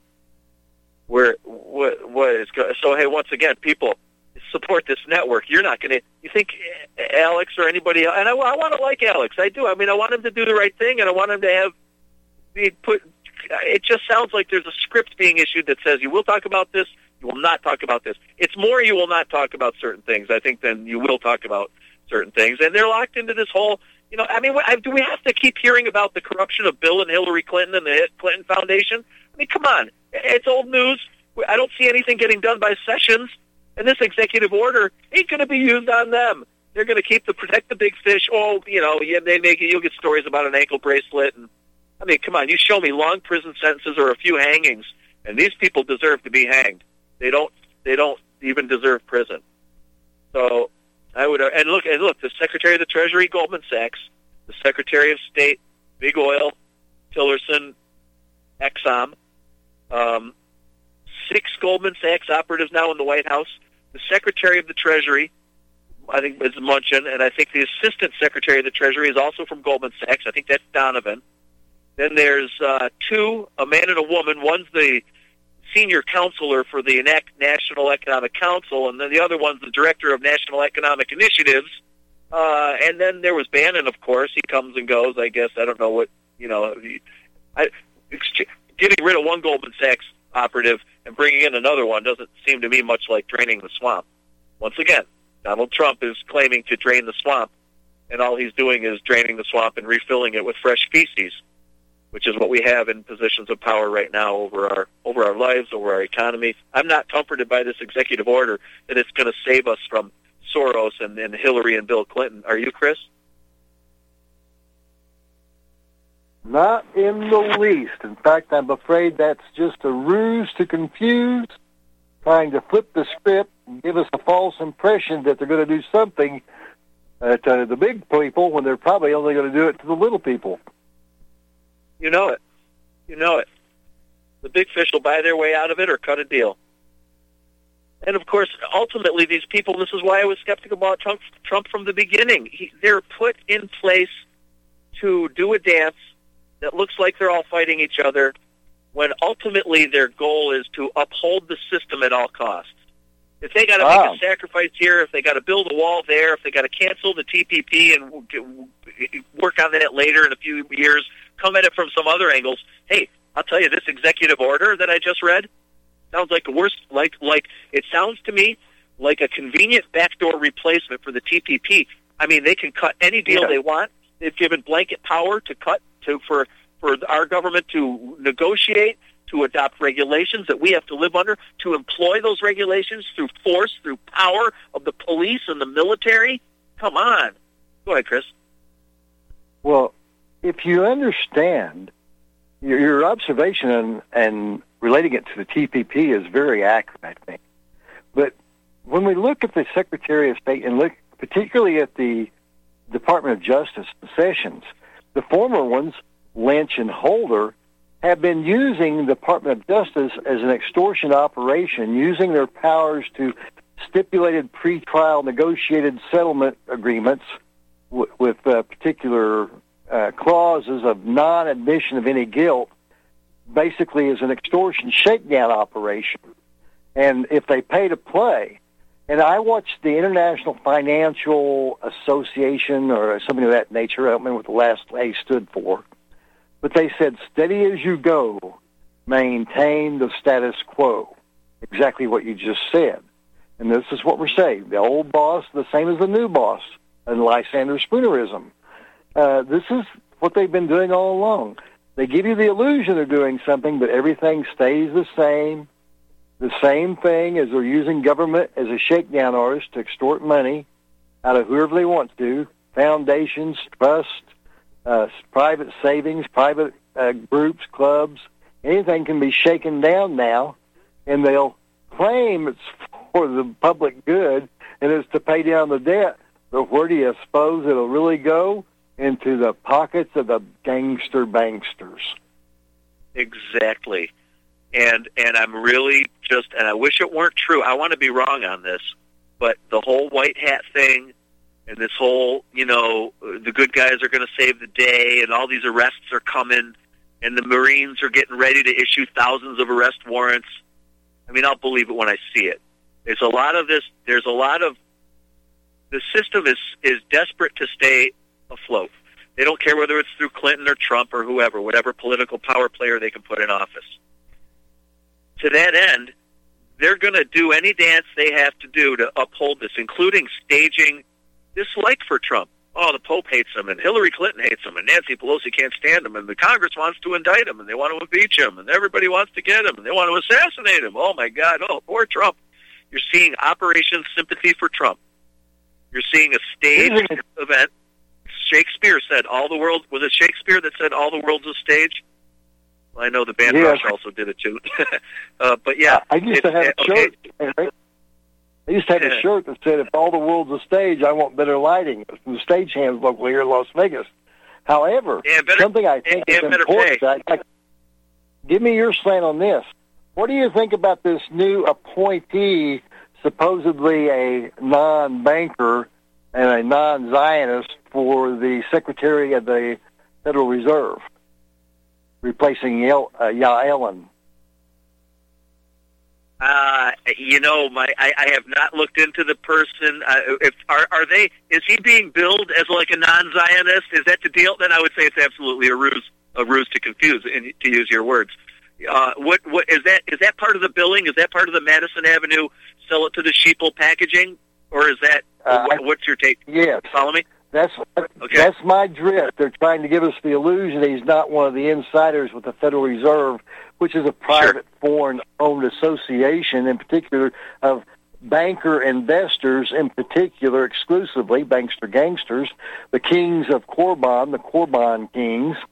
where what what is go-? So?" Hey, once again, people support this network. You're not going to. You think Alex or anybody else? And I, I want to like Alex. I do. I mean, I want him to do the right thing, and I want him to have. Be put. It just sounds like there's a script being issued that says you will talk about this, you will not talk about this. It's more you will not talk about certain things, I think, than you will talk about certain things. And they're locked into this whole, you know, I mean, do we have to keep hearing about the corruption of Bill and Hillary Clinton and the Clinton Foundation? I mean, come on. It's old news. I don't see anything getting done by Sessions, and this executive order ain't going to be used on them. They're going to keep the protect the big fish. Oh, you know, yeah, they make you'll get stories about an ankle bracelet and. I mean, come on, you show me long prison sentences or a few hangings, and these people deserve to be hanged. They don't they don't even deserve prison. So I would uh, and look and look, the Secretary of the Treasury, Goldman Sachs, the Secretary of State, Big Oil, Tillerson, Exxon, um, six Goldman Sachs operatives now in the White House, the Secretary of the Treasury, I think is Munchin, and I think the Assistant Secretary of the Treasury is also from Goldman Sachs. I think that's Donovan. Then there's uh, two, a man and a woman. One's the senior counselor for the National Economic Council, and then the other one's the director of National Economic Initiatives. Uh, and then there was Bannon, of course. He comes and goes, I guess. I don't know what, you know. I, getting rid of one Goldman Sachs operative and bringing in another one doesn't seem to me much like draining the swamp. Once again, Donald Trump is claiming to drain the swamp, and all he's doing is draining the swamp and refilling it with fresh feces, which is what we have in positions of power right now over our over our lives, over our economy. I'm not comforted by this executive order that it's going to save us from Soros and, and Hillary and Bill Clinton. Are you, Chris? Not in the least. In fact, I'm afraid that's just a ruse to confuse, trying to flip the script and give us a false impression that they're going to do something uh, to the big people when they're probably only going to do it to the little people. You know it. You know it. The big fish will buy their way out of it or cut a deal. And, of course, ultimately, these people, this is why I was skeptical about Trump, Trump from the beginning. He, they're put in place to do a dance that looks like they're all fighting each other when ultimately their goal is to uphold the system at all costs. If they got to wow. make a sacrifice here, if they got to build a wall there, if they got to cancel the T P P and work on that later in a few years, come at it from some other angles, hey, I'll tell you, this executive order that I just read sounds like the worst, like, like it sounds to me like a convenient backdoor replacement for the T P P. I mean, they can cut any deal yeah. they want. They've given blanket power to cut to for for our government to negotiate, to adopt regulations that we have to live under, to employ those regulations through force, through power of the police and the military. Come on. Go ahead, Chris. Well, if you understand, your, your observation and, and relating it to the T P P is very accurate, I think. But when we look at the Secretary of State and look particularly at the Department of Justice, the Sessions, the former ones, Lynch and Holder, have been using the Department of Justice as an extortion operation, using their powers to stipulated pretrial negotiated settlement agreements w- with uh, particular uh, clauses of non-admission of any guilt, basically as an extortion shakedown operation. And if they pay to play, and I watched the International Financial Association or something of that nature, I don't remember what the last A stood for, but they said, steady as you go, maintain the status quo. Exactly what you just said. And this is what we're saying. The old boss, the same as the new boss, and Lysander Spoonerism. Uh, this is what they've been doing all along. They give you the illusion they're doing something, but everything stays the same. The same thing as they're using government as a shakedown artist to extort money out of whoever they want to, foundations, trusts, uh, private savings, private uh, groups, clubs. Anything can be shaken down now, and they'll claim it's for the public good and it's to pay down the debt. But where do you suppose it'll really go? Into the pockets of the gangster banksters. Exactly. And and I'm really just, and I wish it weren't true. I want to be wrong on this, but the whole white hat thing and this whole, you know, the good guys are going to save the day and all these arrests are coming and the Marines are getting ready to issue thousands of arrest warrants. I mean, I'll believe it when I see it. There's a lot of this, there's a lot of, the system is, is desperate to stay afloat. They don't care whether it's through Clinton or Trump or whoever, whatever political power player they can put in office. To that end, they're going to do any dance they have to do to uphold this, including staging dislike for Trump. Oh, the Pope hates him, and Hillary Clinton hates him, and Nancy Pelosi can't stand him, and the Congress wants to indict him, and they want to impeach him, and everybody wants to get him, and they want to assassinate him. Oh, my God. Oh, poor Trump. You're seeing Operation Sympathy for Trump. You're seeing a staged event. Shakespeare said all the world, was it Shakespeare that said all the world's a stage? Well, I know the band yeah. Rush also did it too. uh, but yeah. I used to have a okay. shirt. I used to have yeah. a shirt that said, if all the world's a stage, I want better lighting. It was from the stagehands locally here in Las Vegas. However, yeah, better, something I think yeah, is yeah, important, I, I, give me your slant on this. What do you think about this new appointee, supposedly a non-banker and a non-Zionist for the Secretary of the Federal Reserve, replacing Yel- uh, Yellen? Uh, you know, my I, I have not looked into the person. Uh, if are are they? Is he being billed as like a non-Zionist? Is that the deal? Then I would say it's absolutely a ruse, a ruse to confuse, in, to use your words. Uh, what what is that? Is that part of the billing? Is that part of the Madison Avenue sell it to the sheeple packaging, or is that? Uh, what, what's your take? Yes. Follow me. That's okay. That's my drift. They're trying to give us the illusion he's not one of the insiders with the Federal Reserve, which is a private sure. foreign-owned association, in particular of banker investors, in particular exclusively, bankster gangsters, the kings of Corbin, the Corbin kings,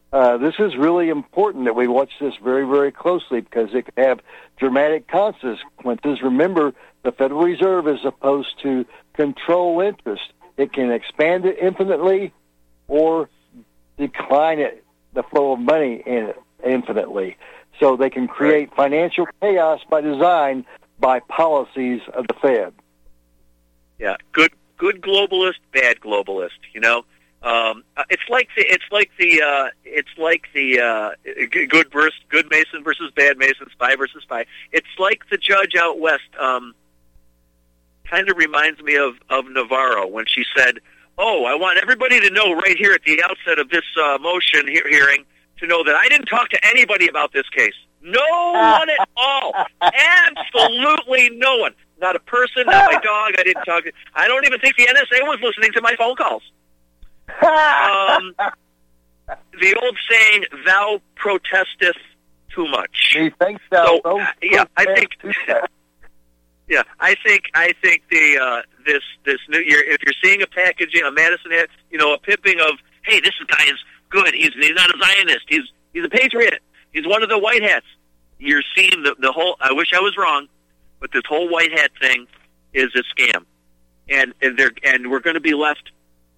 Uh, this is really important that we watch this very, very closely because it can have dramatic consequences. Remember, the Federal Reserve is supposed to control interest. It can expand it infinitely or decline it, the flow of money in it infinitely. So they can create financial chaos by design by policies of the Fed. Yeah, good, good globalist, bad globalist. You know. Um, it's like the it's like the uh, it's like the uh, good versus good Mason versus bad Mason, spy versus spy. It's like the judge out west. Um, kind of reminds me of, of Navarro when she said, "Oh, I want everybody to know right here at the outset of this uh, motion he- hearing to know that I didn't talk to anybody about this case. No one at all, absolutely no one, not a person, not my dog. I didn't talk to. I don't even think the N S A was listening to my phone calls." um, the old saying, "Thou protesteth too much." Do you think so? So, uh, yeah, I think. Yeah, I think I think the uh, this this new year. If you're seeing a packaging, a Madison hat, you know, a pimping of, "Hey, this guy is good. He's he's not a Zionist. He's he's a patriot. He's one of the white hats." You're seeing the the whole. I wish I was wrong, but this whole white hat thing is a scam, and and they're and we're going to be left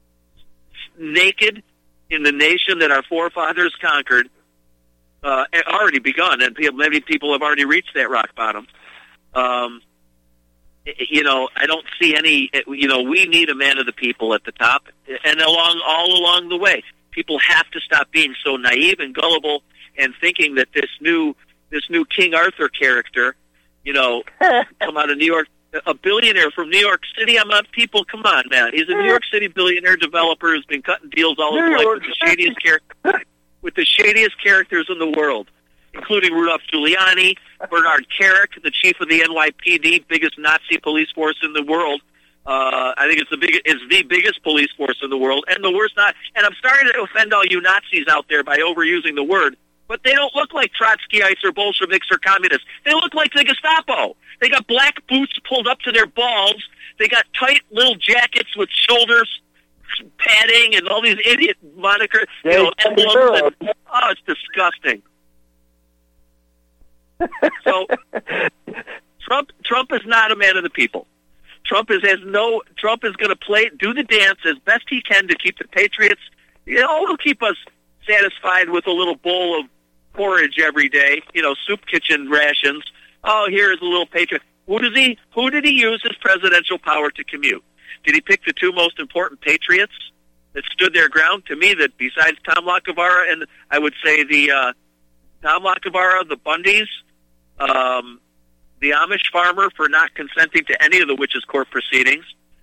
naked in the nation that our forefathers conquered, uh, already begun, and many people have already reached that rock bottom. Um, you know, I don't see any. You know, we need a man of the people at the top, and along all along the way, people have to stop being so naive and gullible and thinking that this new this new King Arthur character, you know, come out of New York. A billionaire from New York City. I'm not people. Come on, man. He's a New York City billionaire developer who's been cutting deals all his life with the shadiest char- with the shadiest characters in the world, including Rudolph Giuliani, Bernard Kerik, the chief of the N Y P D, biggest Nazi police force in the world. Uh, I think it's the big, it's the biggest police force in the world, and the worst not. And I'm starting to offend all you Nazis out there by overusing the word, but they don't look like Trotskyites or Bolsheviks or communists. They look like the Gestapo. They got black boots pulled up to their balls. They got tight little jackets with shoulders padding and all these idiot monikers, you know, emblems. And, oh, it's disgusting. So Trump Trump is not a man of the people. Trump is has no. Trump is going to play do the dance as best he can to keep the patriots. You know, he'll keep us satisfied with a little bowl of porridge every day. You know, soup kitchen rations. Oh, here's a little patriot. Who does he? Who did he use his presidential power to commute? Did he pick the two most important patriots that stood their ground? To me, that besides Tom Lacavara and I would say the uh, Tom Lacavara, the Bundys, um, the Amish farmer for not consenting to any of the witches' court proceedings.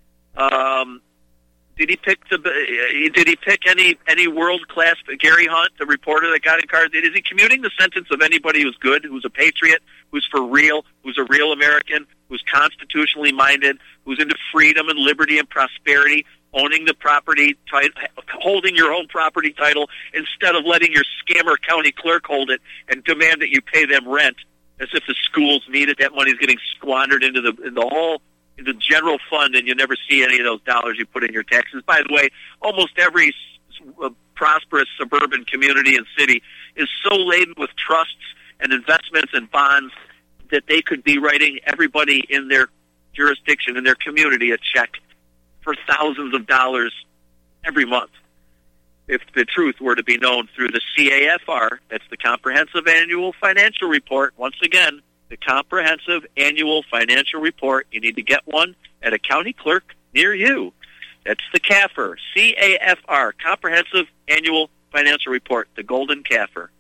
Um, did he pick the? Did he pick any any world class Gary Hunt, the reporter that got in cars? Is he commuting the sentence of anybody who's good, who's a patriot, who's for real, who's a real American, who's constitutionally minded, who's into freedom and liberty and prosperity, owning the property title, holding your own property title instead of letting your scammer county clerk hold it and demand that you pay them rent as if the schools need it. That money's getting squandered into the in the whole in the general fund, and you never see any of those dollars you put in your taxes. By the way, almost every uh, prosperous suburban community and city is so laden with trusts and investments and bonds that they could be writing everybody in their jurisdiction, in their community, a check for thousands of dollars every month. If the truth were to be known through the C A F R, that's the Comprehensive Annual Financial Report. Once again, the Comprehensive Annual Financial Report. You need to get one at a county clerk near you. That's the C A F R, C A F R, Comprehensive Annual Financial Report, the Golden C A F R.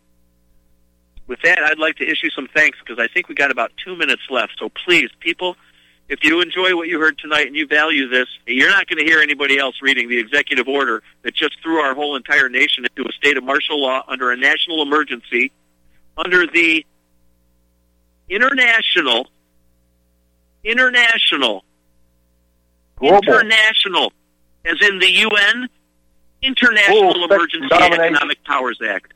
With that, I'd like to issue some thanks because I think we got about two minutes left. So please, people, if you enjoy what you heard tonight and you value this, you're not going to hear anybody else reading the executive order that just threw our whole entire nation into a state of martial law under a national emergency, under the international, international, Global. international, as in the U N, International Oh, Emergency domination. Economic Powers Act.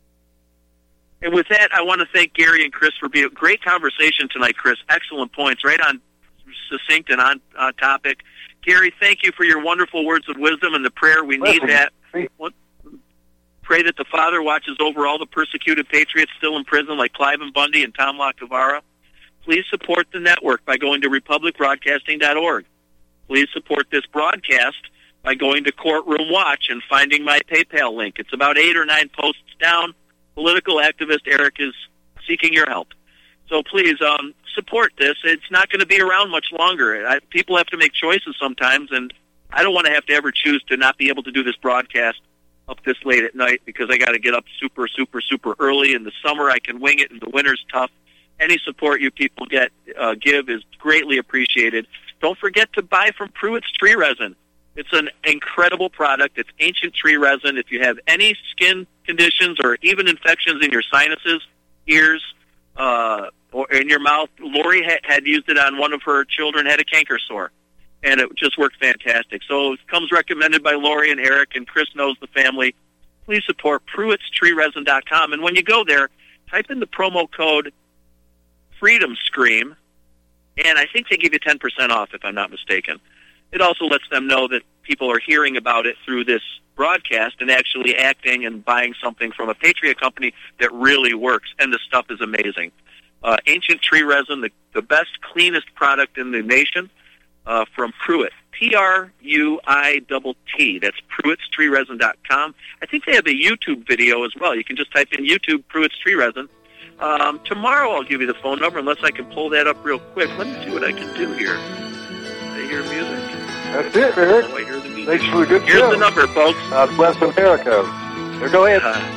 And with that, I want to thank Gary and Chris for being a great conversation tonight, Chris. Excellent points, right on succinct and on uh, topic. Gary, thank you for your wonderful words of wisdom and the prayer. We need Listen, that. see- pray that the Father watches over all the persecuted patriots still in prison like Cliven Bundy and Tom Lacavara. Please support the network by going to republic broadcasting dot org. Please support this broadcast by going to Courtroom Watch and finding my PayPal link. It's about eight or nine posts down. Political activist Eric is seeking your help. So please um, support this. It's not going to be around much longer. I, people have to make choices sometimes, and I don't want to have to ever choose to not be able to do this broadcast up this late at night because I got to get up super, super, super early. In the summer, I can wing it, and the winter's tough. Any support you people get uh, give is greatly appreciated. Don't forget to buy from Pruitt's Tree Resin. It's an incredible product. It's ancient tree resin. If you have any skin conditions or even infections in your sinuses, ears, uh, or in your mouth, Lori had, had used it on one of her children, had a canker sore, and it just worked fantastic. So it comes recommended by Lori and Eric, and Chris knows the family. Please support Pruitt's Tree Resin dot com, and when you go there, type in the promo code Freedom Scream, and I think they give you ten percent off, if I'm not mistaken. It also lets them know that people are hearing about it through this broadcast and actually acting and buying something from a Patriot company that really works, and the stuff is amazing. Uh, ancient tree resin, the, the best, cleanest product in the nation uh, from Pruitt, P R U I T T. That's Pruitt's Tree Resin dot com. I think they have a YouTube video as well. You can just type in YouTube Pruitt's Tree Resin. Um, tomorrow I'll give you the phone number, unless I can pull that up real quick. Let me see what I can do here. I hear music. That's it, Eric. Oh, I hear the music. Thanks for the good Here's show. the number, folks. God bless America. Here, go ahead. Uh,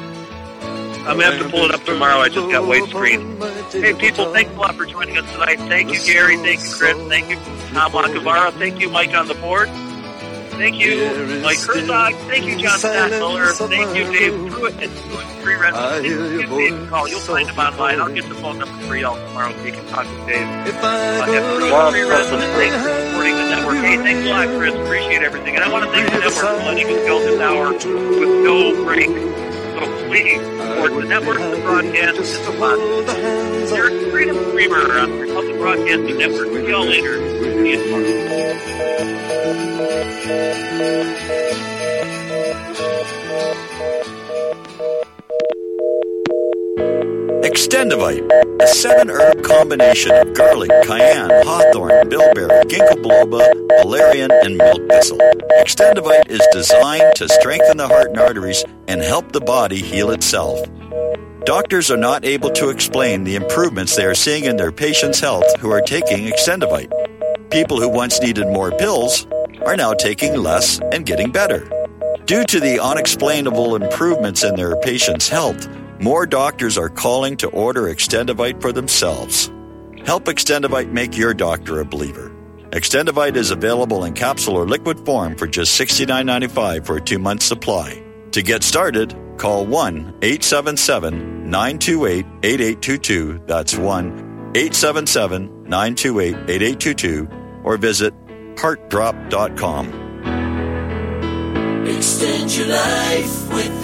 I'm going to have to pull it up tomorrow. I just got white screen. Hey, people, thanks a lot for joining us tonight. Thank you, Gary. Thank you, Chris. Thank you, Tom Lacavara. Thank you, Mike on the board. Thank you, Mike Herzog. Thank you, John Stattmuller. Thank you, Dave Pruitt at Tree Resin. Give Dave a call. You'll find him online. I'll get the phone number for y'all tomorrow so you can talk to Dave. Uh, at Tree Resin, and thanks for supporting the network. Hey, thanks a lot, Chris. Appreciate everything. And I want to thank the network for letting us go this hour with no break. So please support the network, the broadcast, and the podcast. You're Freedom Screamer on the Republic Broadcasting Network. See y'all later. See you tomorrow. Extendivite, a seven-herb combination of garlic, cayenne, hawthorn, bilberry, ginkgo biloba, valerian, and milk thistle. Extendivite is designed to strengthen the heart and arteries and help the body heal itself. Doctors are not able to explain the improvements they are seeing in their patients' health who are taking Extendivite. People who once needed more pills are now taking less and getting better. Due to the unexplainable improvements in their patients' health, more doctors are calling to order Extendivite for themselves. Help Extendivite make your doctor a believer. Extendivite is available in capsule or liquid form for just sixty-nine ninety-five for a two-month supply. To get started, call one eight seven seven, nine two eight, eight eight two two. That's one eight seven seven, nine two eight, eight eight two two. Or visit heart drop dot com. Extend your life with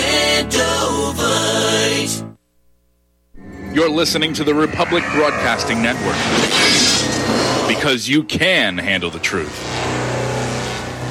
Extendovite. You're listening to the Republic Broadcasting Network, because you can handle the truth.